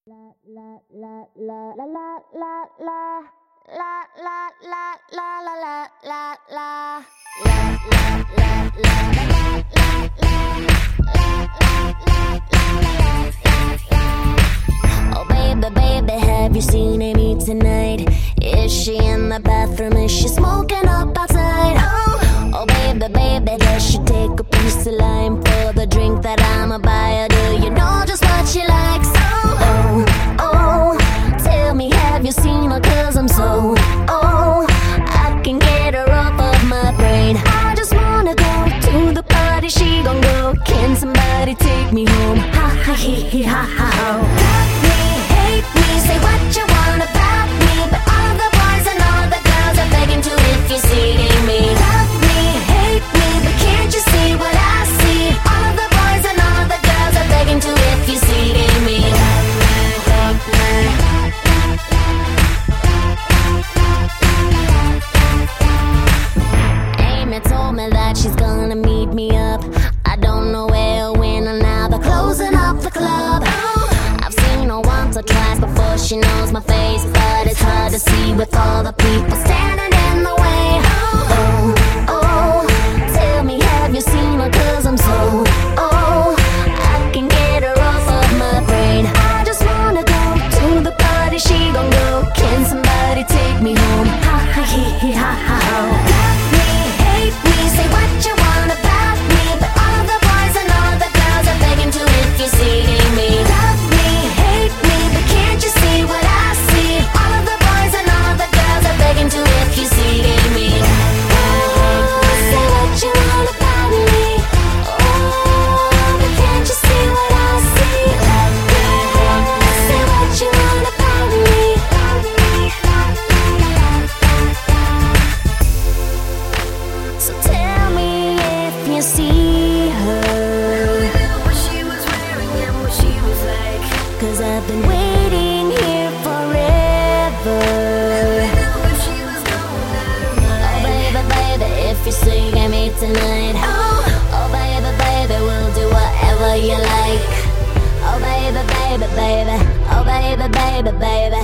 Oh baby, baby, have you seen Amy tonight? Is she in the bathroom? Is she smoking up outside? Oh baby, baby, does she take a piece of lime for the drink that I'ma buy her? Do you know just what she likes? Oh, tell me, have you seen her? 'Cause I'm so, I can get her off of my brain. I just wanna go to the party, she gon' go. Can somebody take me home? Ha ha he he ha ha ho. Love me, hate me, say what you want about me, but all the boys and all the girls are begging to if you're seeing me. Love me, hate me, but can't you see what I see? All the boys and all the girls are begging to if you're seeing me. Amy told me that she's gonna meet me up. I don't know where or when, or now they're closing up the club. I've seen her once or twice before she knows my face, but it's hard to see with all the people standing in the way. Oh, tell me, have you seen her? 'Cause I'm so, I can get her off of my brain. I just wanna go to the party, she gon' go. Can somebody take me home? Ha ha he he ha ha ho. Love me, hate me, say what you want about me, but all the boys and all the girls are begging to if you're seeing me. Love me, hate me, but can't you see what I see? All of the boys and all the girls are begging to if you're seeing me. Say what you want about me. But can't you see what I see? Say what you want about me. So tell me if you see her, What she was wearing and what she was like. 'cause I've been waiting here forever. If she was going out Oh baby, baby, if you're seeing me tonight. Oh baby, baby, we'll do whatever you like. Oh baby, baby, baby. Oh baby, baby, baby.